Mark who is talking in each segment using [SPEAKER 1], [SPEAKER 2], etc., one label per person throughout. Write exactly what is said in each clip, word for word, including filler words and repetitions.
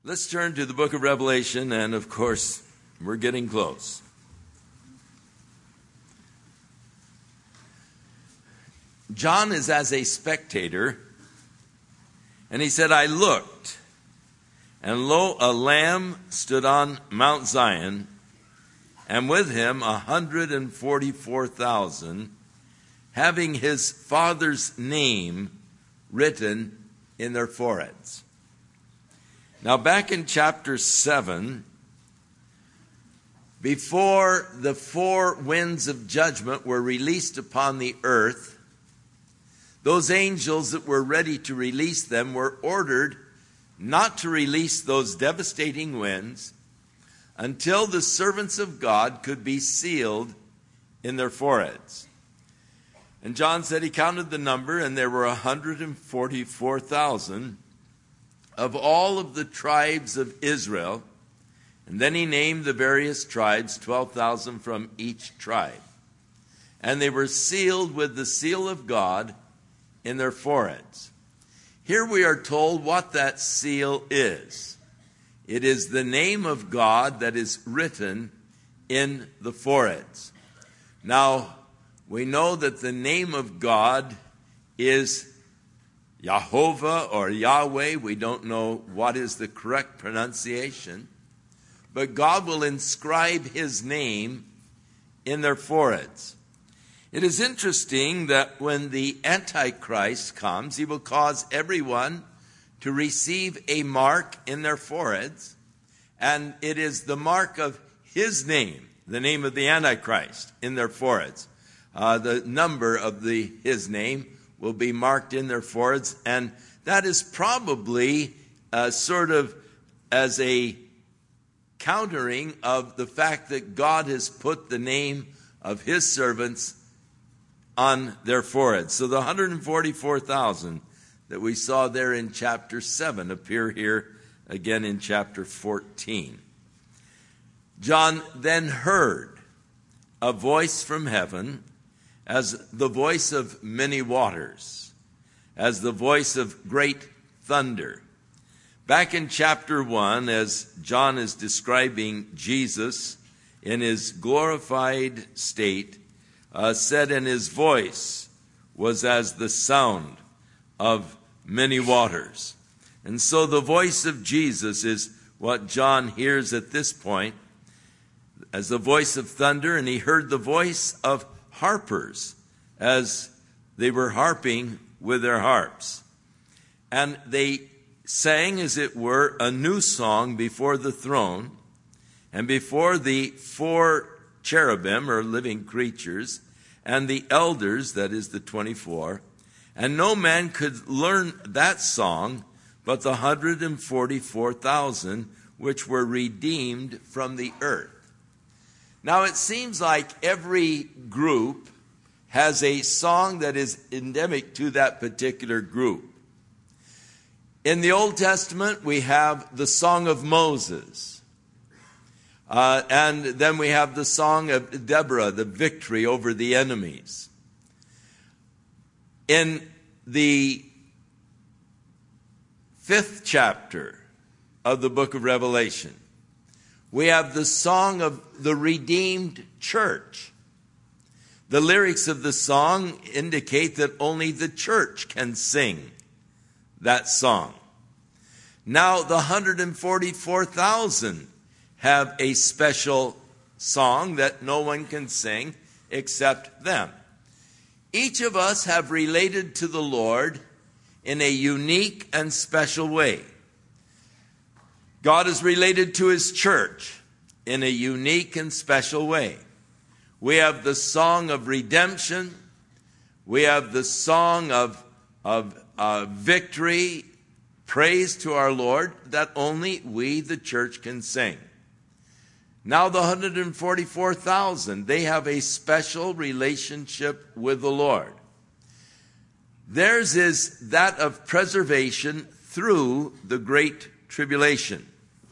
[SPEAKER 1] Let's turn to the book of Revelation, and of course, we're getting close. John is as a spectator, and he said, I looked, and lo, a lamb stood on Mount Zion, and with him a hundred and forty-four thousand, having his Father's name written in their foreheads. Now, back in chapter seven, before the four winds of judgment were released upon the earth, those angels that were ready to release them were ordered not to release those devastating winds until the servants of God could be sealed in their foreheads. And John said he counted the number, and there were one hundred forty-four thousand of all of the tribes of Israel. And then he named the various tribes, twelve thousand from each tribe. And they were sealed with the seal of God in their foreheads. Here we are told what that seal is. It is the name of God that is written in the foreheads. Now, we know that the name of God is Jehovah or Yahweh. We don't know what is the correct pronunciation. But God will inscribe his name in their foreheads. It is interesting that when the Antichrist comes, he will cause everyone to receive a mark in their foreheads. And it is the mark of his name, the name of the Antichrist, in their foreheads. Uh, the number of the his name will be marked in their foreheads, and that is probably uh, sort of as a countering of the fact that God has put the name of his servants on their foreheads. So the one hundred forty-four thousand that we saw there in chapter seven appear here again in chapter fourteen. John then heard a voice from heaven, as the voice of many waters, as the voice of great thunder. Back in chapter one, as John is describing Jesus in his glorified state, uh, said, and his voice was as the sound of many waters. And so the voice of Jesus is what John hears at this point as the voice of thunder, and he heard the voice of harpers as they were harping with their harps. And they sang, as it were, a new song before the throne and before the four cherubim, or living creatures, and the elders, that is the twenty-four. And no man could learn that song but the one hundred forty-four thousand which were redeemed from the earth. Now, it seems like every group has a song that is endemic to that particular group. In the Old Testament, we have the Song of Moses. Uh, and then we have the Song of Deborah, the victory over the enemies. In the fifth chapter of the book of Revelation, we have the song of the redeemed church. The lyrics of the song indicate that only the church can sing that song. Now, the one hundred forty-four thousand have a special song that no one can sing except them. Each of us have related to the Lord in a unique and special way. God is related to his church in a unique and special way. We have the song of redemption. We have the song of, of uh, victory, praise to our Lord, that only we, the church, can sing. Now the one hundred forty-four thousand, they have a special relationship with the Lord. Theirs is that of preservation through the great tribulation.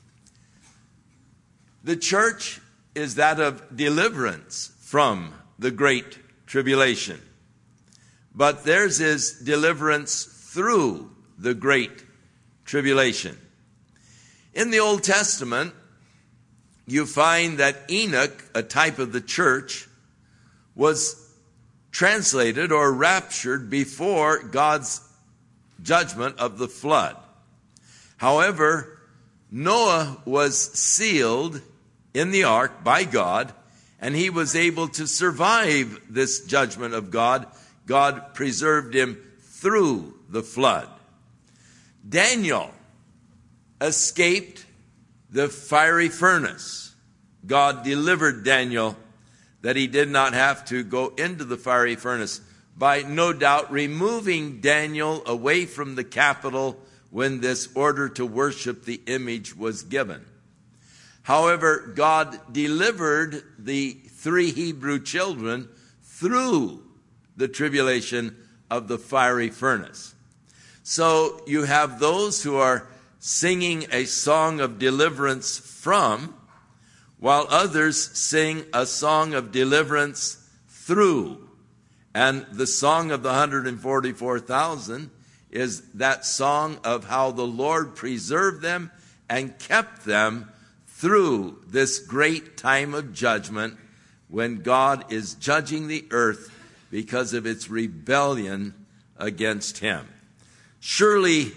[SPEAKER 1] The church is that of deliverance from the great tribulation. But theirs is deliverance through the great tribulation. In the Old Testament, you find that Enoch, a type of the church, was translated or raptured before God's judgment of the flood. However, Noah was sealed in the ark by God, and he was able to survive this judgment of God. God preserved him through the flood. Daniel escaped the fiery furnace. God delivered Daniel that he did not have to go into the fiery furnace by, no doubt, removing Daniel away from the capital when this order to worship the image was given. However, God delivered the three Hebrew children through the tribulation of the fiery furnace. So you have those who are singing a song of deliverance from, while others sing a song of deliverance through. And the song of the one hundred forty-four thousand is that song of how the Lord preserved them and kept them through this great time of judgment when God is judging the earth because of its rebellion against him. Surely,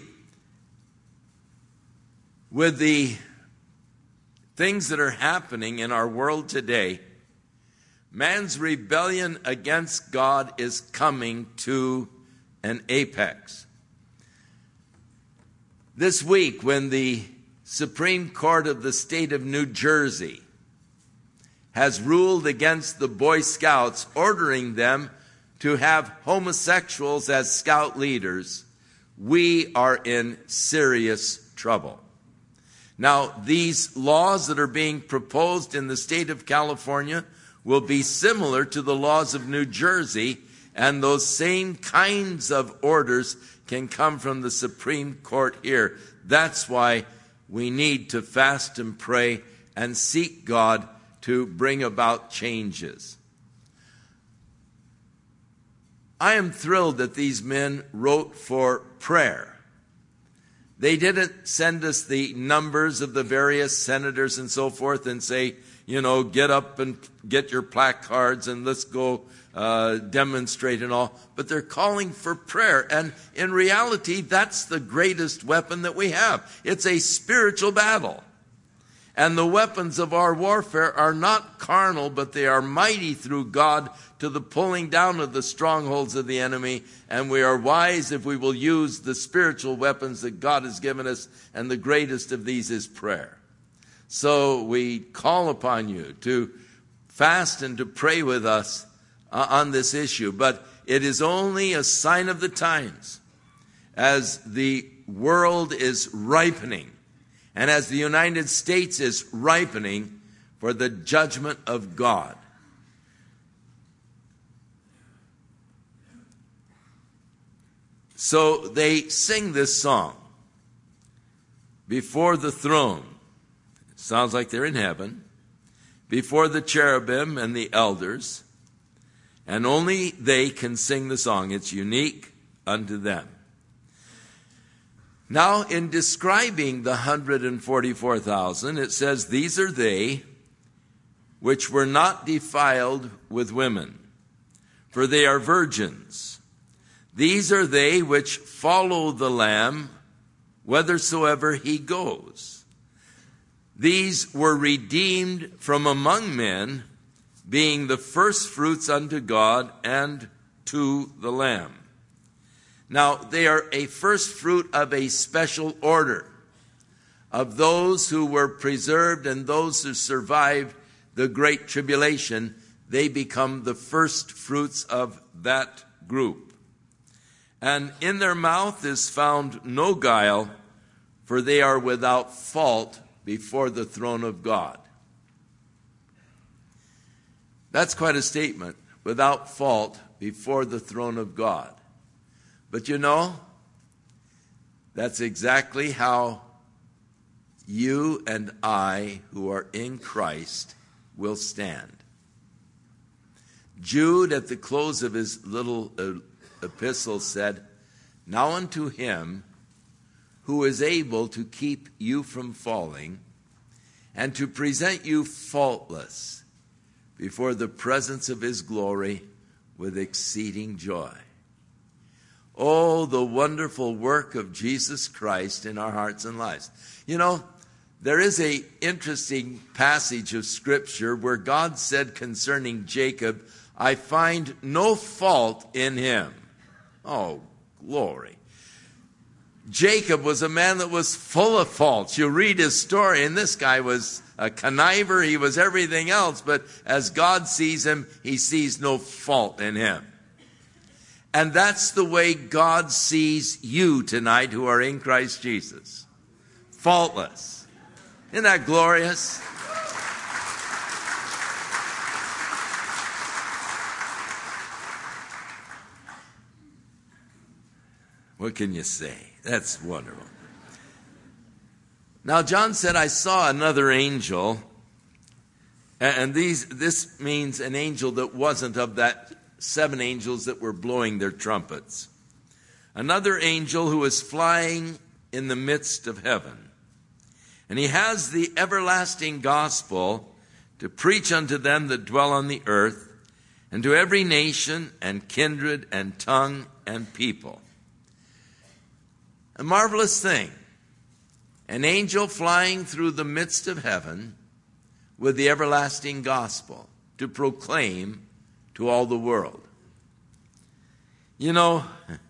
[SPEAKER 1] with the things that are happening in our world today, man's rebellion against God is coming to an apex. This week, when the Supreme Court of the state of New Jersey has ruled against the Boy Scouts, ordering them to have homosexuals as scout leaders, we are in serious trouble. Now, these laws that are being proposed in the state of California will be similar to the laws of New Jersey, and those same kinds of orders can come from the Supreme Court here. That's why we need to fast and pray and seek God to bring about changes. I am thrilled that these men wrote for prayer. They didn't send us the numbers of the various senators and so forth and say, you know, get up and get your placards and let's go uh, demonstrate and all. But they're calling for prayer. And in reality, that's the greatest weapon that we have. It's a spiritual battle. And the weapons of our warfare are not carnal, but they are mighty through God to the pulling down of the strongholds of the enemy. And we are wise if we will use the spiritual weapons that God has given us. And the greatest of these is prayer. So we call upon you to fast and to pray with us uh, on this issue. But it is only a sign of the times as the world is ripening. And as the United States is ripening for the judgment of God. So they sing this song before the throne. It sounds like they're in heaven. Before the cherubim and the elders. And only they can sing the song. It's unique unto them. Now, in describing the one hundred forty-four thousand, it says, these are they which were not defiled with women, for they are virgins. These are they which follow the Lamb whithersoever he goes. These were redeemed from among men, being the firstfruits unto God and to the Lamb. Now, they are a first fruit of a special order of those who were preserved and those who survived the great tribulation. They become the first fruits of that group. And in their mouth is found no guile, for they are without fault before the throne of God. That's quite a statement, without fault before the throne of God. But you know, that's exactly how you and I, who are in Christ, will stand. Jude, at the close of his little uh, epistle, said, now unto him who is able to keep you from falling and to present you faultless before the presence of his glory with exceeding joy. Oh, the wonderful work of Jesus Christ in our hearts and lives. You know, there is a interesting passage of Scripture where God said concerning Jacob, I find no fault in him. Oh, glory. Jacob was a man that was full of faults. You read his story, and this guy was a conniver. He was everything else, but as God sees him, he sees no fault in him. And that's the way God sees you tonight who are in Christ Jesus. Faultless. Isn't that glorious? What can you say? That's wonderful. Now, John said, I saw another angel, and these this means an angel that wasn't of that seven angels that were blowing their trumpets. Another angel who is flying in the midst of heaven. And he has the everlasting gospel to preach unto them that dwell on the earth, and to every nation and kindred and tongue and people. A marvelous thing. An angel flying through the midst of heaven with the everlasting gospel to proclaim to all the world. You know,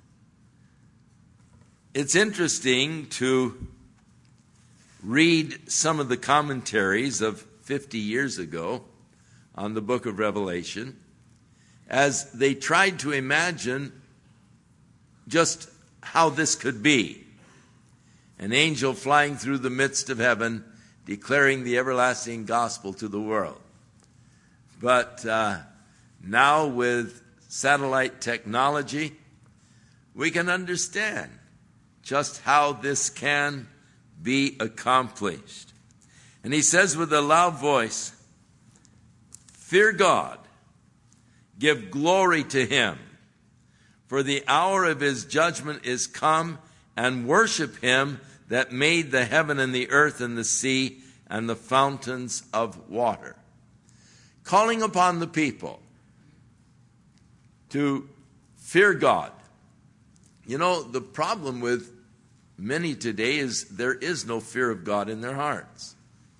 [SPEAKER 1] it's interesting to read some of the commentaries of fifty years ago on the book of Revelation as they tried to imagine just how this could be. An angel flying through the midst of heaven declaring the everlasting gospel to the world. But uh, now with satellite technology, we can understand just how this can be accomplished. And he says with a loud voice, fear God, give glory to him, for the hour of his judgment is come, and worship him that made the heaven and the earth and the sea and the fountains of water. Calling upon the people to fear God. You know, the problem with many today is there is no fear of God in their hearts.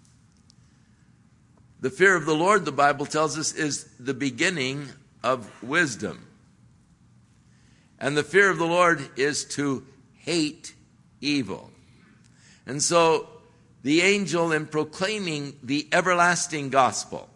[SPEAKER 1] The fear of the Lord, the Bible tells us, is the beginning of wisdom. And the fear of the Lord is to hate evil. And so the angel, in proclaiming the everlasting gospel,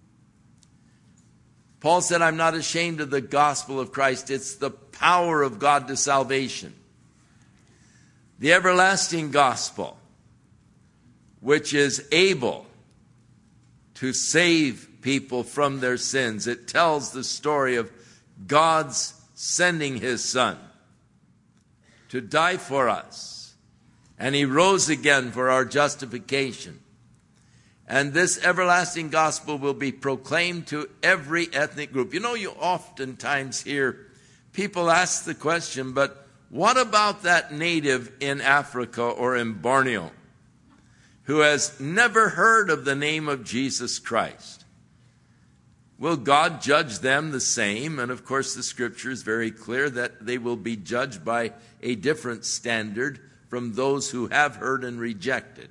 [SPEAKER 1] Paul said, I'm not ashamed of the gospel of Christ. It's the power of God to salvation. The everlasting gospel, which is able to save people from their sins. It tells the story of God's sending his Son to die for us. And he rose again for our justification. And this everlasting gospel will be proclaimed to every ethnic group. You know, you oftentimes hear people ask the question, but what about that native in Africa or in Borneo who has never heard of the name of Jesus Christ? Will God judge them the same? And of course, the scripture is very clear that they will be judged by a different standard from those who have heard and rejected.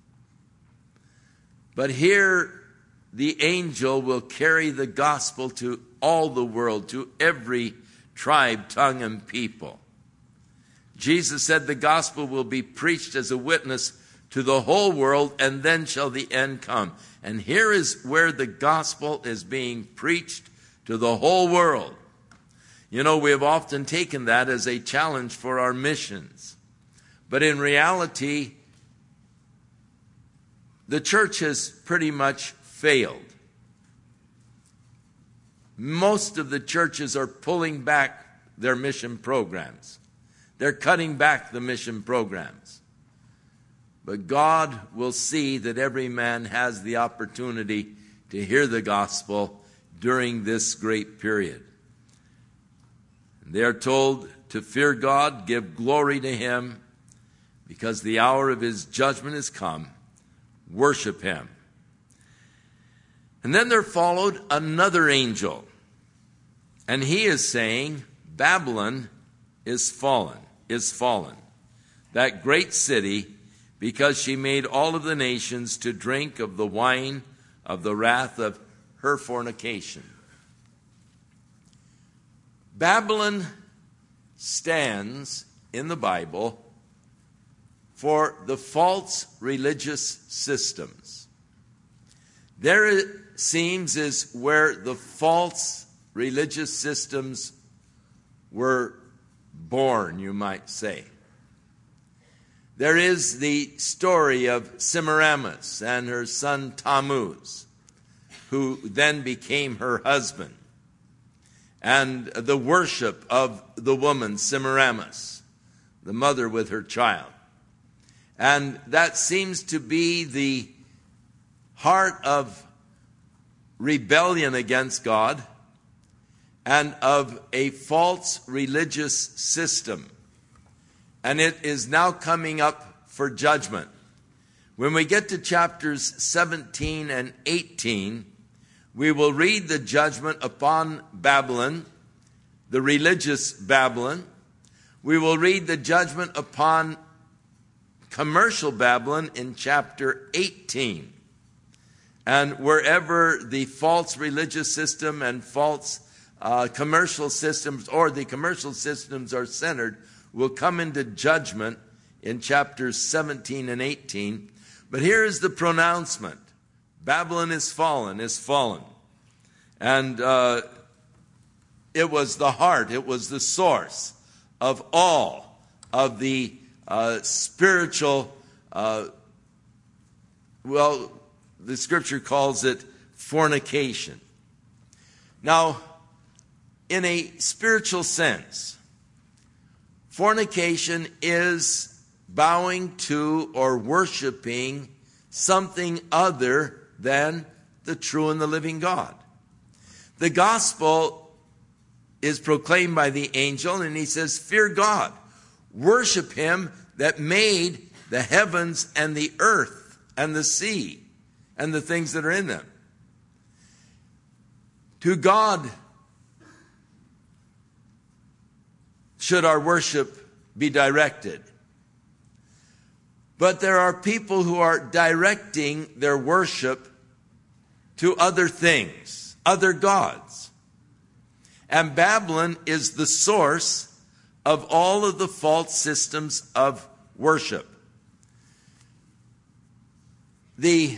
[SPEAKER 1] But here, the angel will carry the gospel to all the world, to every tribe, tongue, and people. Jesus said the gospel will be preached as a witness to the whole world, and then shall the end come. And here is where the gospel is being preached to the whole world. You know, we have often taken that as a challenge for our missions. But in reality, the church has pretty much failed. Most of the churches are pulling back their mission programs. They're cutting back the mission programs. But God will see that every man has the opportunity to hear the gospel during this great period. They are told to fear God, give glory to him, because the hour of his judgment is come. Worship him. And then there followed another angel, and he is saying, Babylon is fallen, is fallen, that great city, because she made all of the nations to drink of the wine of the wrath of her fornication. Babylon stands in the Bible for the false religious systems. There it seems is where the false religious systems were born, you might say. There is the story of Semiramis and her son Tammuz, who then became her husband, and the worship of the woman Semiramis, the mother with her child. And that seems to be the heart of rebellion against God and of a false religious system. And it is now coming up for judgment. When we get to chapters seventeen and eighteen, we will read the judgment upon Babylon, the religious Babylon. We will read the judgment upon commercial Babylon in chapter eighteen. And wherever the false religious system and false uh, commercial systems, or the commercial systems are centered, will come into judgment in chapters seventeen and eighteen. But here is the pronouncement. Babylon is fallen, is fallen. And uh, it was the heart, it was the source of all of the uh, spiritual, uh, well, the scripture calls it fornication. Now, in a spiritual sense, fornication is bowing to or worshiping something other than the true and the living God. The gospel is proclaimed by the angel, and he says, fear God, worship him that made the heavens and the earth and the sea and the things that are in them. To God should our worship be directed. But there are people who are directing their worship to other things, other gods. And Babylon is the source of all of the false systems of worship. The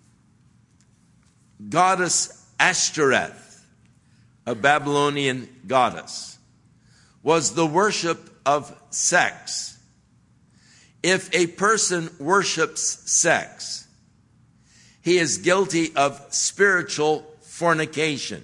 [SPEAKER 1] goddess Ashtoreth, a Babylonian goddess, was the worship of sex. If a person worships sex, he is guilty of spiritual fornication.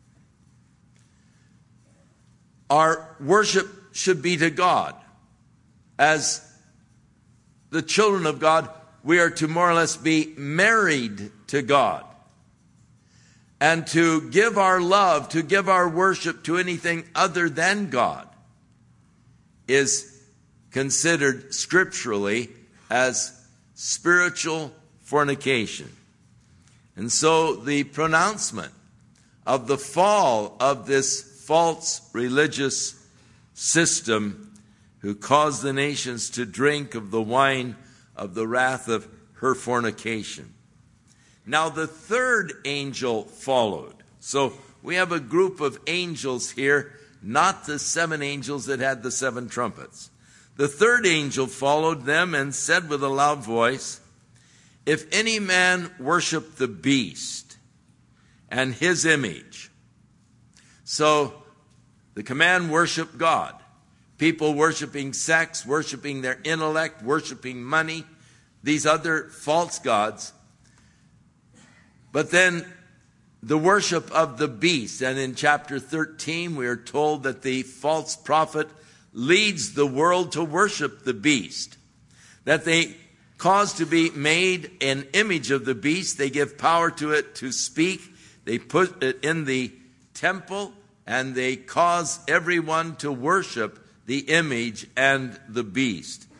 [SPEAKER 1] Our worship should be to God. As the children of God, we are to more or less be married to God. And to give our love, to give our worship to anything other than God is considered scripturally as spiritual fornication. And so the pronouncement of the fall of this false religious system who caused the nations to drink of the wine of the wrath of her fornication. Now the third angel followed. So we have a group of angels here, not the seven angels that had the seven trumpets. The third angel followed them and said with a loud voice, if any man worship the beast and his image. So the command, worship God. People worshiping sex, worshiping their intellect, worshiping money, these other false gods. But then the worship of the beast. And in chapter thirteen, we are told that the false prophet leads the world to worship the beast. That they cause to be made an image of the beast. They give power to it to speak. They put it in the temple, and they cause everyone to worship the image and the beast.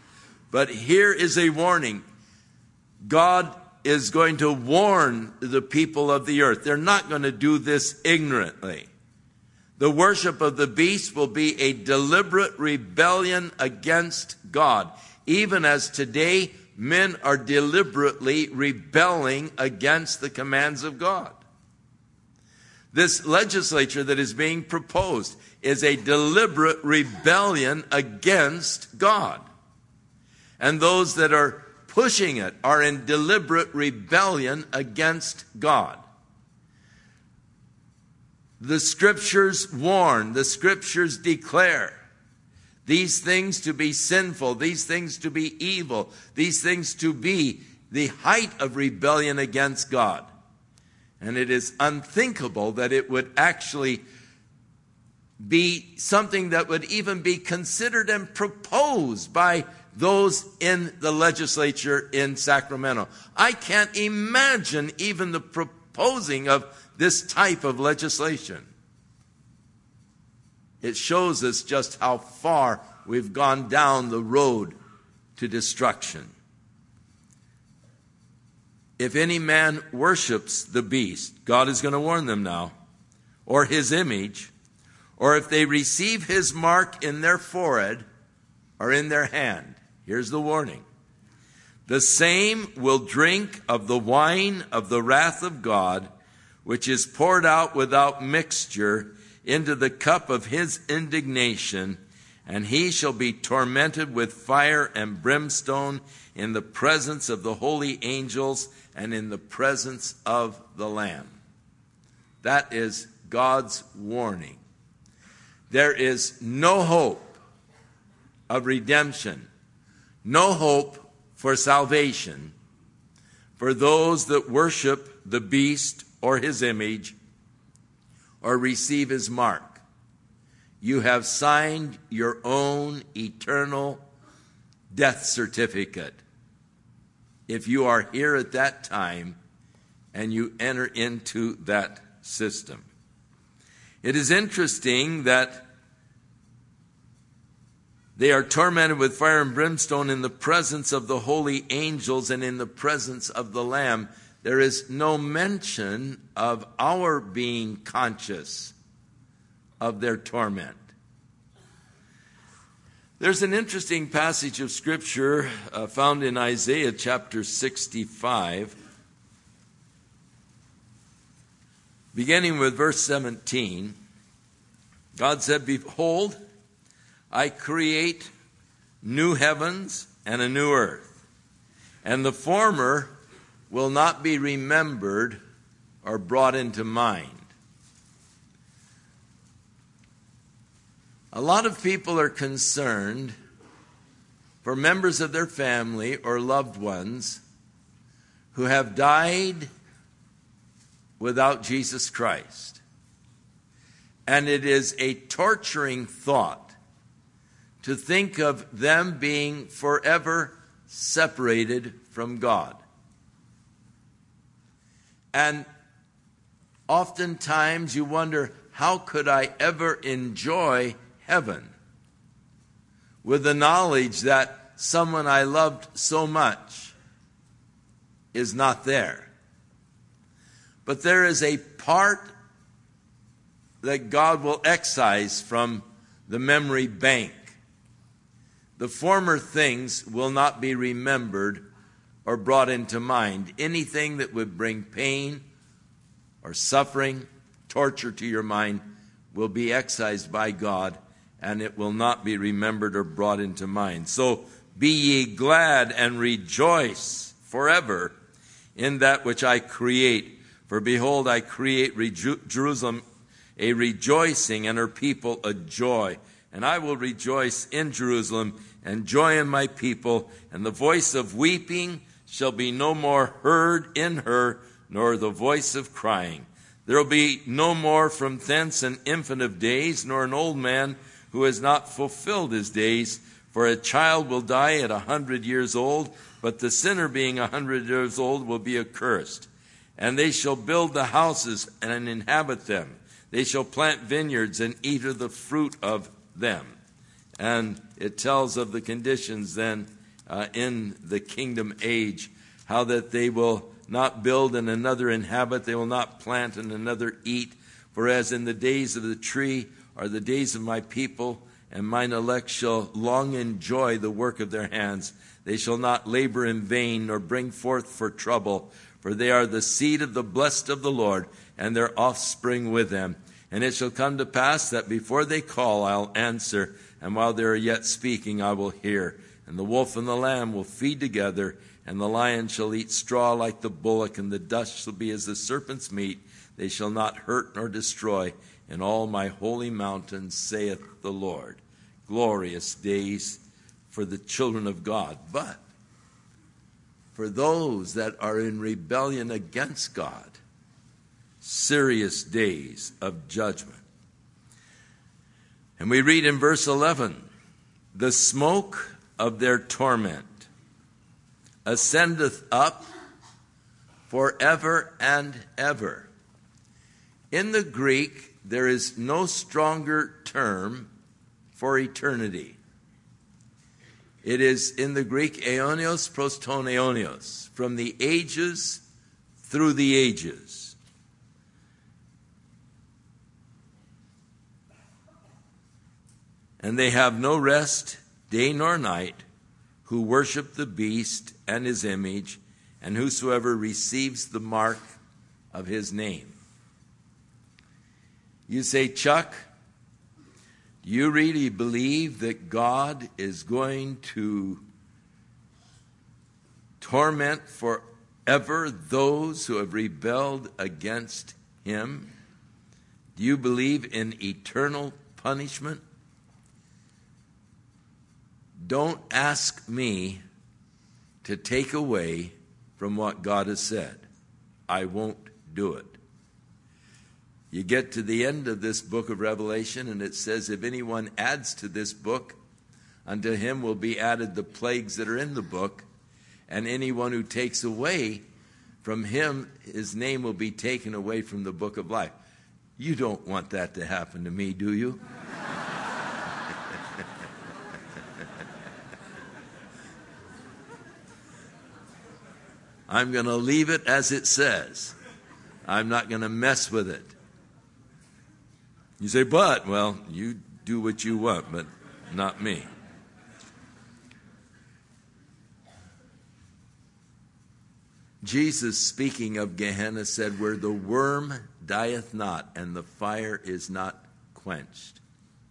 [SPEAKER 1] But here is a warning. God is going to warn the people of the earth. They're not going to do this ignorantly. The worship of the beast will be a deliberate rebellion against God, even as today men are deliberately rebelling against the commands of God. This legislature that is being proposed is a deliberate rebellion against God. And those that are pushing it are in deliberate rebellion against God. The scriptures warn, the scriptures declare these things to be sinful, these things to be evil, these things to be the height of rebellion against God. And it is unthinkable that it would actually be something that would even be considered and proposed by those in the legislature in Sacramento. I can't imagine even the proposing of this type of legislation. It shows us just how far we've gone down the road to destruction. If any man worships the beast, God is going to warn them now, or his image, or if they receive his mark in their forehead or in their hand, here's the warning. The same will drink of the wine of the wrath of God, which is poured out without mixture into the cup of his indignation, and he shall be tormented with fire and brimstone in the presence of the holy angels and in the presence of the Lamb. That is God's warning. There is no hope of redemption, no hope for salvation for those that worship the beast or his image or receive his mark. You have signed your own eternal death certificate if you are here at that time and you enter into that system. It is interesting that they are tormented with fire and brimstone in the presence of the holy angels and in the presence of the Lamb. There is no mention of our being conscious of their torment. There's an interesting passage of Scripture uh, found in Isaiah chapter sixty-five, beginning with verse seventeen. God said, "Behold, I create new heavens and a new earth, and the former will not be remembered or brought into mind." A lot of people are concerned for members of their family or loved ones who have died without Jesus Christ. And it is a torturing thought to think of them being forever separated from God. And oftentimes you wonder, how could I ever enjoy heaven with the knowledge that someone I loved so much is not there? But there is a part that God will excise from the memory bank. The former things will not be remembered or brought into mind. Anything that would bring pain or suffering, torture to your mind will be excised by God, and it will not be remembered or brought into mind. So be ye glad and rejoice forever in that which I create. For behold, I create Reju- Jerusalem a rejoicing, and her people a joy. And I will rejoice in Jerusalem and joy in my people, and the voice of weeping shall be no more heard in her, nor the voice of crying. There will be no more from thence an infant of days, nor an old man who has not fulfilled his days. For a child will die at a hundred years old, but the sinner being a hundred years old will be accursed. And they shall build the houses and inhabit them. They shall plant vineyards and eat of the fruit of them. And it tells of the conditions then uh, in the kingdom age, how that they will not build and another inhabit, they will not plant and another eat. For as in the days of the tree are the days of my people, and mine elect shall long enjoy the work of their hands. They shall not labor in vain, nor bring forth for trouble, for they are the seed of the blessed of the Lord, and their offspring with them. And it shall come to pass that before they call, I'll answer, and while they are yet speaking, I will hear. And the wolf and the lamb will feed together, and the lion shall eat straw like the bullock, and the dust shall be as the serpent's meat. They shall not hurt nor destroy in all my holy mountain, saith the Lord. Glorious days for the children of God. But for those that are in rebellion against God, serious days of judgment. And we read in verse eleven, the smoke of their torment ascendeth up forever and ever. In the Greek, there is no stronger term for eternity. It is in the Greek aeonios pros ton aeonios, from the ages through the ages. And they have no rest day nor night, who worship the beast and his image, and whosoever receives the mark of his name. You say, Chuck, do you really believe that God is going to torment forever those who have rebelled against him? Do you believe in eternal punishment? Don't ask me to take away from what God has said. I won't do it. You get to the end of this book of Revelation, and it says, if anyone adds to this book, unto him will be added the plagues that are in the book, and anyone who takes away from him, his name will be taken away from the book of life. You don't want that to happen to me, do you? I'm going to leave it as it says. I'm not going to mess with it. You say, but, well, you do what you want, but not me. Jesus, speaking of Gehenna, said, where the worm dieth not and the fire is not quenched.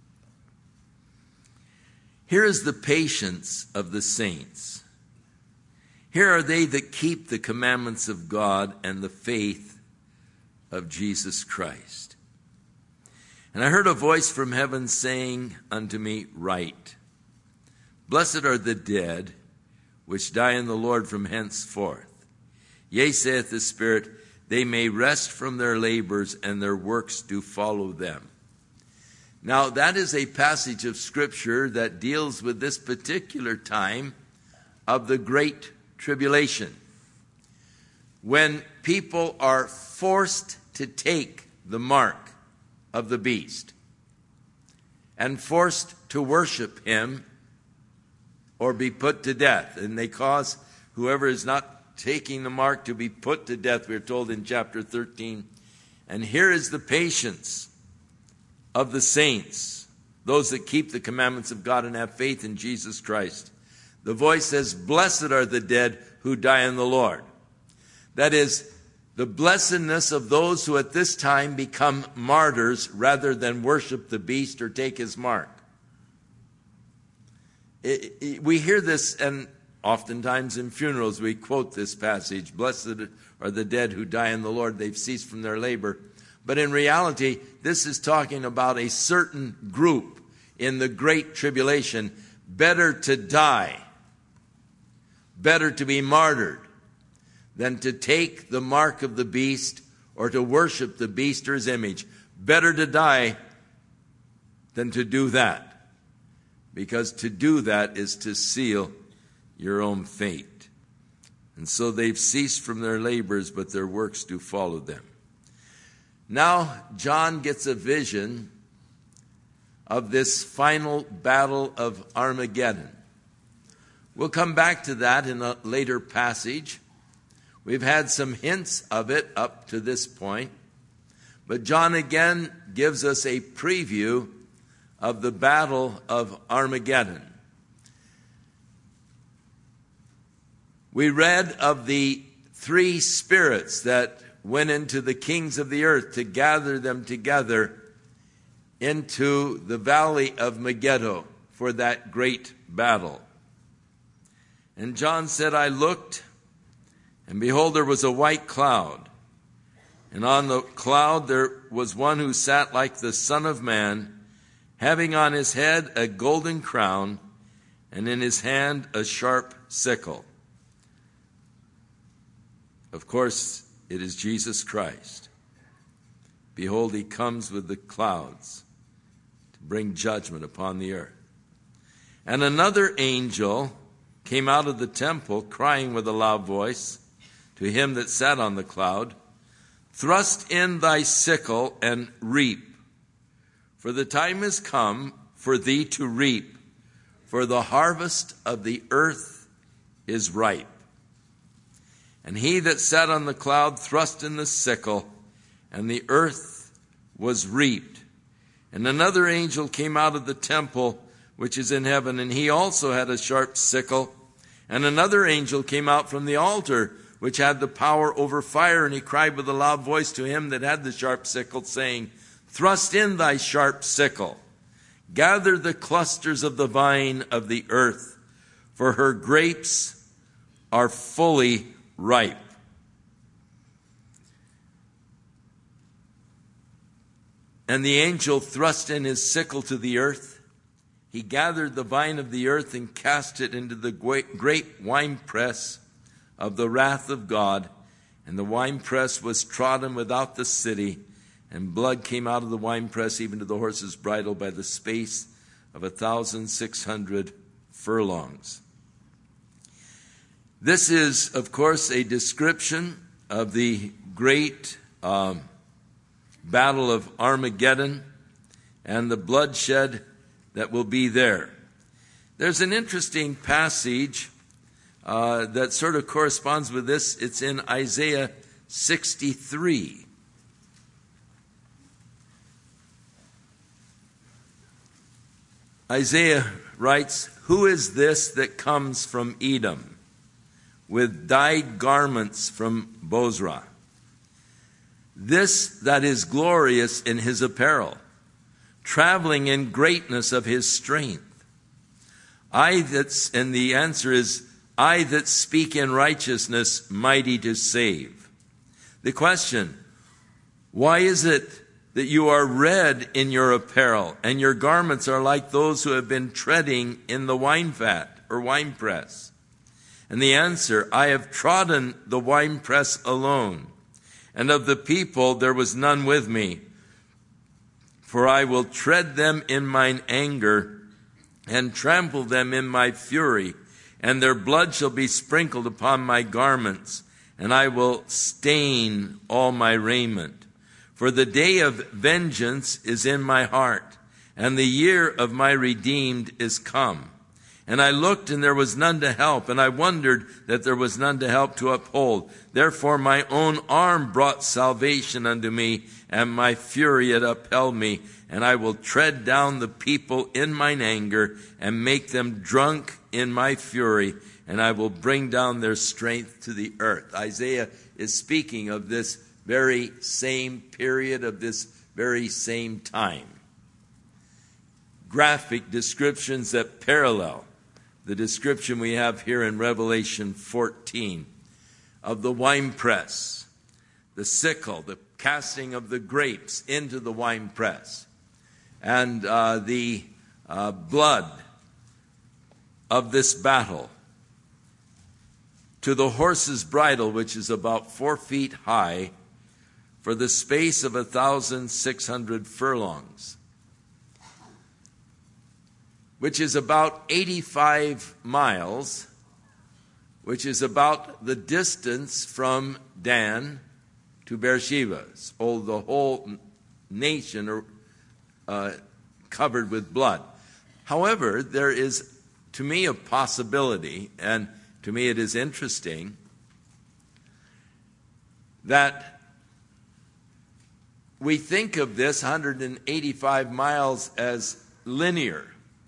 [SPEAKER 1] Here is the patience of the saints. Here are they that keep the commandments of God and the faith of Jesus Christ. And I heard a voice from heaven saying unto me, write, blessed are the dead which die in the Lord from henceforth. Yea, saith the Spirit, they may rest from their labors, and their works do follow them. Now, that is a passage of Scripture that deals with this particular time of the Great Tribulation, when people are forced to take the mark of the beast and forced to worship him or be put to death. And they cause whoever is not taking the mark to be put to death, we're told in chapter thirteen. And here is the patience of the saints, those that keep the commandments of God and have faith in Jesus Christ. The voice says, blessed are the dead who die in the Lord. That is, the blessedness of those who at this time become martyrs rather than worship the beast or take his mark. It, it, we hear this, and oftentimes in funerals we quote this passage, blessed are the dead who die in the Lord, they've ceased from their labor. But in reality, this is talking about a certain group in the Great Tribulation. Better to die, better to be martyred, than to take the mark of the beast or to worship the beast or his image. Better to die than to do that, because to do that is to seal your own fate. And so they've ceased from their labors, but their works do follow them. Now John gets a vision of this final battle of Armageddon, We'll come back to that in a later passage. We've had some hints of it up to this point. But John again gives us a preview of the battle of Armageddon. We read of the three spirits that went into the kings of the earth to gather them together into the valley of Megiddo for that great battle. And John said, I looked, and behold, there was a white cloud. And on the cloud there was one who sat like the Son of Man, having on his head a golden crown, and in his hand a sharp sickle. Of course, it is Jesus Christ. Behold, he comes with the clouds to bring judgment upon the earth. And another angel came out of the temple, crying with a loud voice to him that sat on the cloud, Thrust in thy sickle and reap, for the time is come for thee to reap, for the harvest of the earth is ripe. And he that sat on the cloud thrust in the sickle, and the earth was reaped. And another angel came out of the temple which is in heaven, and he also had a sharp sickle. And another angel came out from the altar, which had the power over fire, and he cried with a loud voice to him that had the sharp sickle, saying, Thrust in thy sharp sickle, gather the clusters of the vine of the earth, for her grapes are fully ripe. And the angel thrust in his sickle to the earth. He gathered the vine of the earth and cast it into the great winepress of the wrath of God. And the winepress was trodden without the city, and blood came out of the winepress even to the horse's bridle by the space of a thousand six hundred furlongs. This is, of course, a description of the great um, battle of Armageddon and the bloodshed that will be there. There's an interesting passage uh, that sort of corresponds with this. It's in Isaiah sixty-three. Isaiah writes, Who is this that comes from Edom, with dyed garments from Bozrah? This that is glorious in his apparel, traveling in greatness of his strength. I that's, and the answer is, I that speak in righteousness, mighty to save. The question, why is it that you are red in your apparel, and your garments are like those who have been treading in the wine vat or winepress? And the answer, I have trodden the winepress alone, and of the people there was none with me. For I will tread them in mine anger, and trample them in my fury, and their blood shall be sprinkled upon my garments, and I will stain all my raiment. For the day of vengeance is in my heart, and the year of my redeemed is come. And I looked, and there was none to help, and I wondered that there was none to help to uphold. Therefore my own arm brought salvation unto me, and my fury it upheld me. And I will tread down the people in mine anger, and make them drunk in my fury, and I will bring down their strength to the earth. Isaiah is speaking of this very same period, of this very same time. Graphic descriptions that parallel the description we have here in Revelation fourteen of the winepress, the sickle, the casting of the grapes into the winepress, and uh, the uh, blood of this battle. To the horse's bridle, which is about four feet high, for the space of a thousand six hundred furlongs, which is about eighty-five miles, which is about the distance from Dan to Beersheba. So the whole nation are uh, covered with blood. However, there is to me a possibility, and to me it is interesting, that we think of this one hundred eighty-five miles as linear,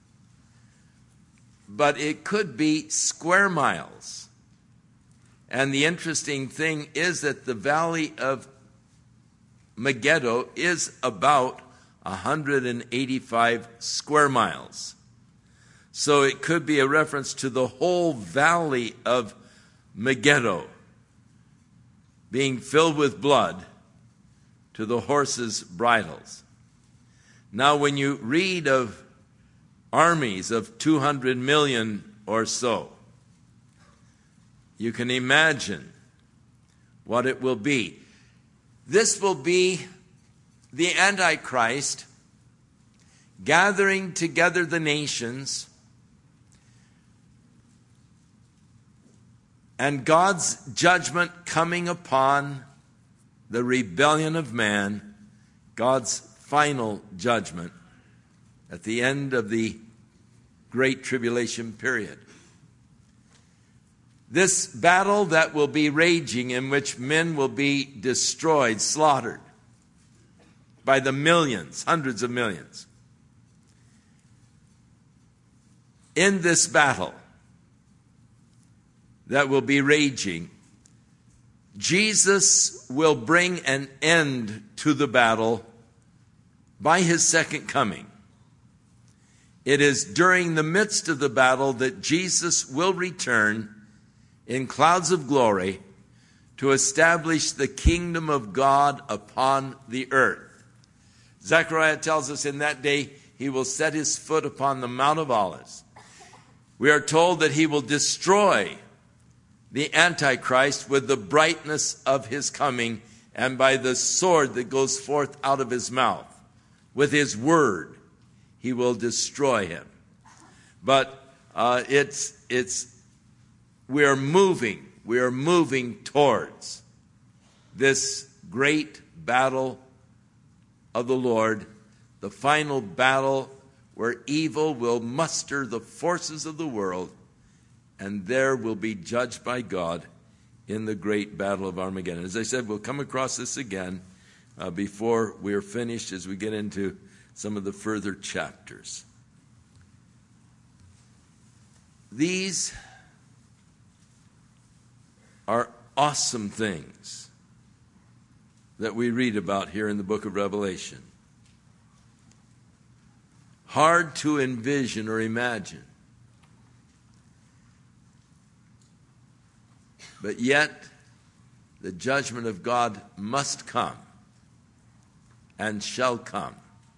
[SPEAKER 1] but it could be square miles. And the interesting thing is that the valley of Megiddo is about one hundred eighty-five square miles. So it could be a reference to the whole valley of Megiddo being filled with blood to the horses' bridles. Now, when you read of armies of two hundred million or so, you can imagine what it will be. This will be the Antichrist gathering together the nations and God's judgment coming upon the rebellion of man, God's final judgment at the end of the Great Tribulation period. This battle that will be raging, in which men will be destroyed, slaughtered by the millions, hundreds of millions. In this battle that will be raging, Jesus will bring an end to the battle by his second coming. It is during the midst of the battle that Jesus will return in clouds of glory to establish the kingdom of God upon the earth. Zechariah tells us in that day he will set his foot upon the Mount of Olives. We are told that he will destroy the Antichrist with the brightness of his coming and by the sword that goes forth out of his mouth. With his word, he will destroy him. But uh, it's it's we are moving, we are moving towards this great battle of the Lord, the final battle where evil will muster the forces of the world, and there will be judged by God in the great battle of Armageddon. As I said, we'll come across this again uh, before we are finished as we get into some of the further chapters. These are awesome things that we read about here in the book of Revelation. Hard to envision or imagine. But yet, the judgment of God must come and shall come,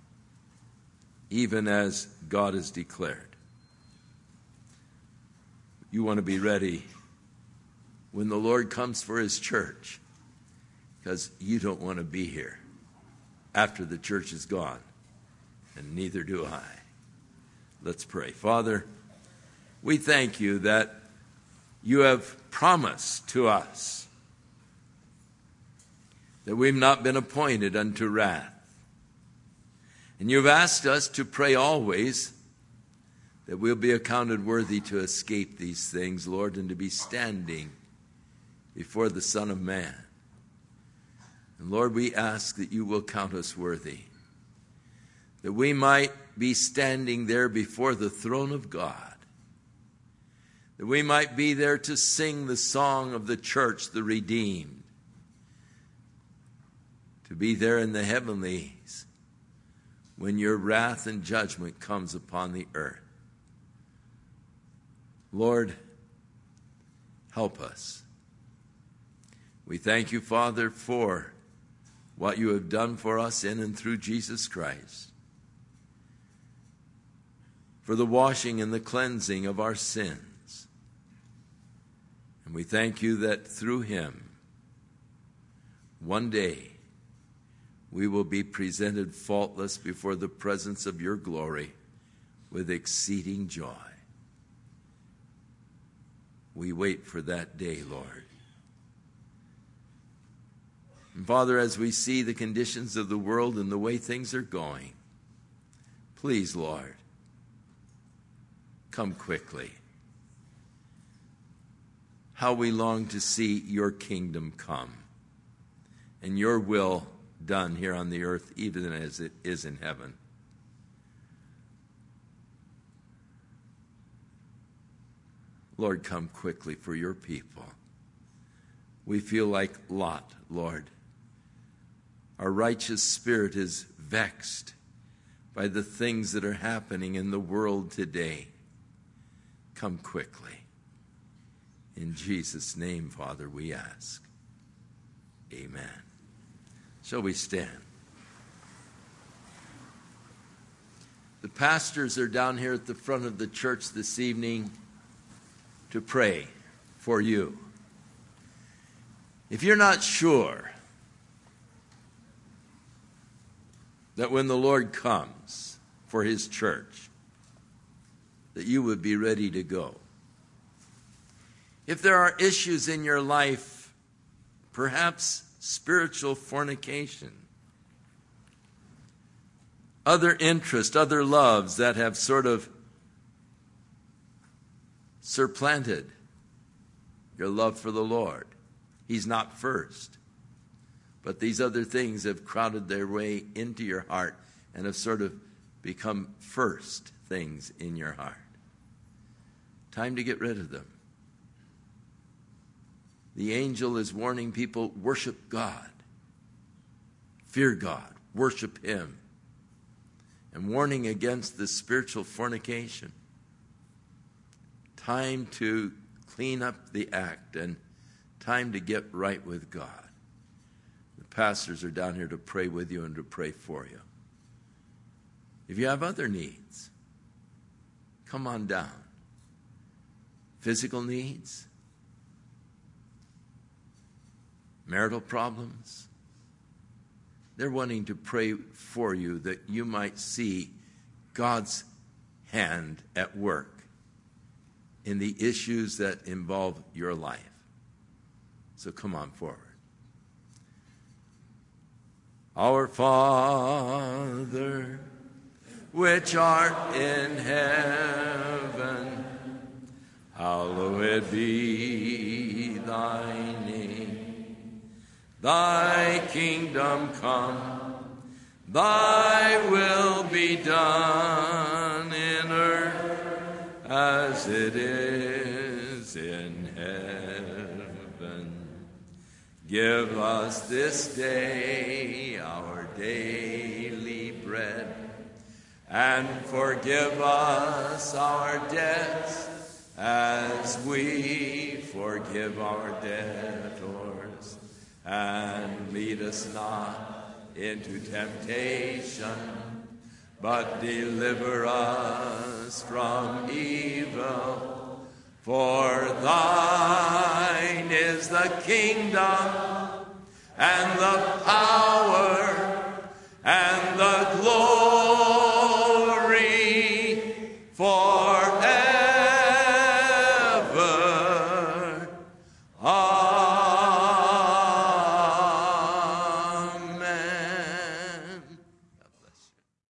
[SPEAKER 1] even as God has declared. You want to be ready when the Lord comes for his church, because you don't want to be here after the church is gone, and neither do I. Let's pray. Father, we thank you that you have promised to us that we've not been appointed unto wrath. And you've asked us to pray always that we'll be accounted worthy to escape these things, Lord, and to be standing before the Son of Man. And Lord, we ask that you will count us worthy, that we might be standing there before the throne of God, that we might be there to sing the song of the church, the redeemed, to be there in the heavenlies when your wrath and judgment comes upon the earth. Lord, help us. We thank you, Father, for what you have done for us in and through Jesus Christ, for the washing and the cleansing of our sins. And we thank you that through him, one day, we will be presented faultless before the presence of your glory with exceeding joy. We wait for that day, Lord. And Father, as we see the conditions of the world and the way things are going, please, Lord, come quickly. How we long to see your kingdom come and your will done here on the earth, even as it is in heaven. Lord, come quickly for your people. We feel like Lot, Lord. Our righteous spirit is vexed by the things that are happening in the world today. Come quickly. In Jesus' name, Father, we ask. Amen. Shall we stand? The pastors are down here at the front of the church this evening to pray for you. If you're not sure that when the Lord comes for his church, that you would be ready to go. If there are issues in your life, perhaps spiritual fornication, other interests, other loves that have sort of supplanted your love for the Lord. He's not first. But these other things have crowded their way into your heart and have sort of become first things in your heart. Time to get rid of them. The angel is warning people, worship God. Fear God. Worship him. And warning against the spiritual fornication. Time to clean up the act and time to get right with God. The pastors are down here to pray with you and to pray for you. If you have other needs, come on down. Physical needs, marital problems, they're wanting to pray for you that you might see God's hand at work in the issues that involve your life. So come on forward. Our Father, which art in heaven, hallowed be thy name. Thy kingdom come, thy will be done in earth as it is in heaven. Give us this day our daily bread, and forgive us our debts as we forgive our debtors. And lead us not into temptation, but deliver us from evil. For thine is the kingdom and the power